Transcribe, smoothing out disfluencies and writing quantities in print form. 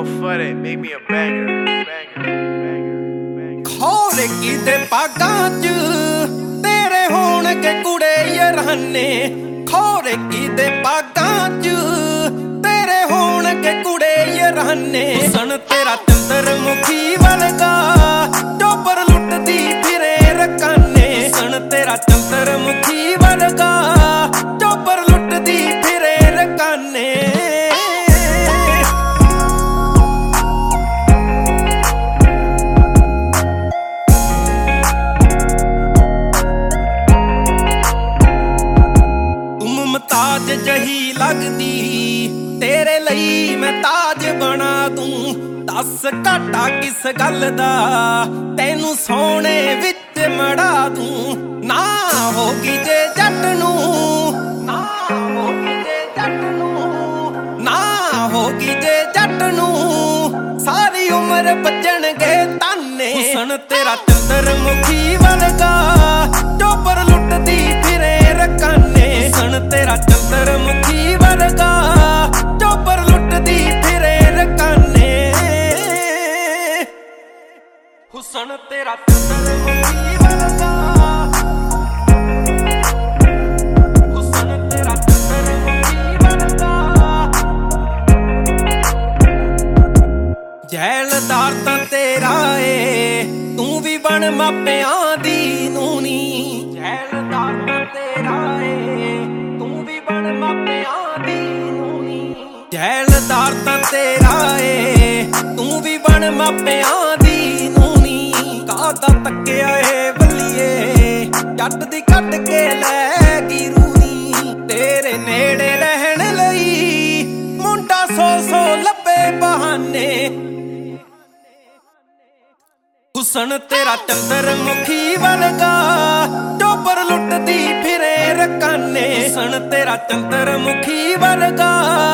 for that, make me a banger. ਖੋਲ ਕਿਤੇ ਪਾਗਾਂ ਚ ਤੇਰੇ ਹੋਣਗੇ ਕੁੜੇ ਯਾਰਾਨੇ ਖੋਲ ਕਿਤੇ ਪਾਗਾਂ ਚ ਤੇਰੇ ਹੋਣਗੇ ਕੁੜੇ ਯਾਰਾਨੇ ਸਣ ਤੇਰਾ ਚੰਦਰ ਮੁਖੀ ਵਰਗਾ ਚੋਪਰ ਲੁੱਟਦੀ ਫਿਰੇ ਰਕਾਨੇ ਸਣ ਤੇਰਾ ਚੰਦਰ ਮੁਖੀ ਵਰਗਾ ਚੋਪਰ ਲੁੱਟਦੀ ਫਿਰੇ ਰਕਾਨੇ ਤਾਜ ਜਹੀ ਲੱਗਦੀ ਤੇਰੇ ਲਈ ਮੈਂ ਤਾਜ ਬਣਾ ਦੂੰ ਦੱਸ ਘਾਟਾ ਕਿਸ ਗੱਲ ਦਾ ਤੈਨੂੰ ਸੋਹਣੇ ਵਿੱਚ ਮੜਾ ਦੂੰ ਨਾ ਹੋਗੀ ਜੇ ਜੱਟ ਨੂੰ ਨਾ ਹੋਗੀ ਜੇ ਜੱਟ ਨੂੰ ਨਾ ਹੋਗੀ ਜੇ ਜੱਟ ਨੂੰ ਸਾਰੀ ਉਮਰ ਬਚਣਗੇ ਤਾਨੇ ਹੁਸਨ ਤੇਰਾ ਚੰਦਰ ਮੁਖੀ ਵਰਗਾ ਚੋਪਰ ਲੁੱਟਦੀ ਫਿਰੇ ਰਕਾਨੇ ਹੁਸਨ ਤੇਰਾ ਚੰਦਰ ਮੁਖੀ ਵਰਗਾ ਚੋਪਰ ਲੁੱਟਦੀ ਫਿਰੇ ਰਕਾਨੇ ਹੁਸਨ ਤੇਰਾ ਚੰਦਰ ਮੁਖੀ ਵਰਗਾ ਹੁਸਨ ਤੇਰਾ ਚੰਦਰ ਮੁਖੀ ਵਰਗਾ ਜੈਲਦਾਰ ਤਾਂ ਤੇਰਾ ਏ ਤੂੰ ਵੀ ਬਣ ਮਾਪਿਆਂ ਦੀ ਨੂਨੀ ਜੈਲਦਾਰ ਤਾਂ ਤੇਰਾ ਏ ਤੂੰ ਵੀ ਬਣ ਮਾਪਿਆਂ ਦੀ ਨੂਨੀ ਜੈਲਦਾਰ ਤਾਂ ਤੇਰਾ ਏ ਤੂੰ ਵੀ ਬਣ ਮਾਪਿਆਂ ਦੀ ਨੂਨੀ ਕਾਹਦਾ ਤੱਕਿਆ ਏ ਬੱਲੀਏ ਜੱਟ ਦੀ ਕੱਢ ਕੇ ਲੈ ਗਈ ਰੂਨੀ ਤੇਰੇ ਨੇੜੇ ਰਹਿਣ ਲਈ ਮੁੰਡਾ ਸੌ ਲੱਭੇ ਬਹਾਨੇ ਹੁਸਨ ਤੇਰਾ ਚੰਦਰ ਮੁਖੀ ਵਰਗਾ ਚੋਪਰ ਲੁੱਟਦੀ ਫਿਰੇ ਰਕਾਨੇ ਹੁਸਨ ਤੇਰਾ ਚੰਦਰ ਮੁਖੀ ਵਰਗਾ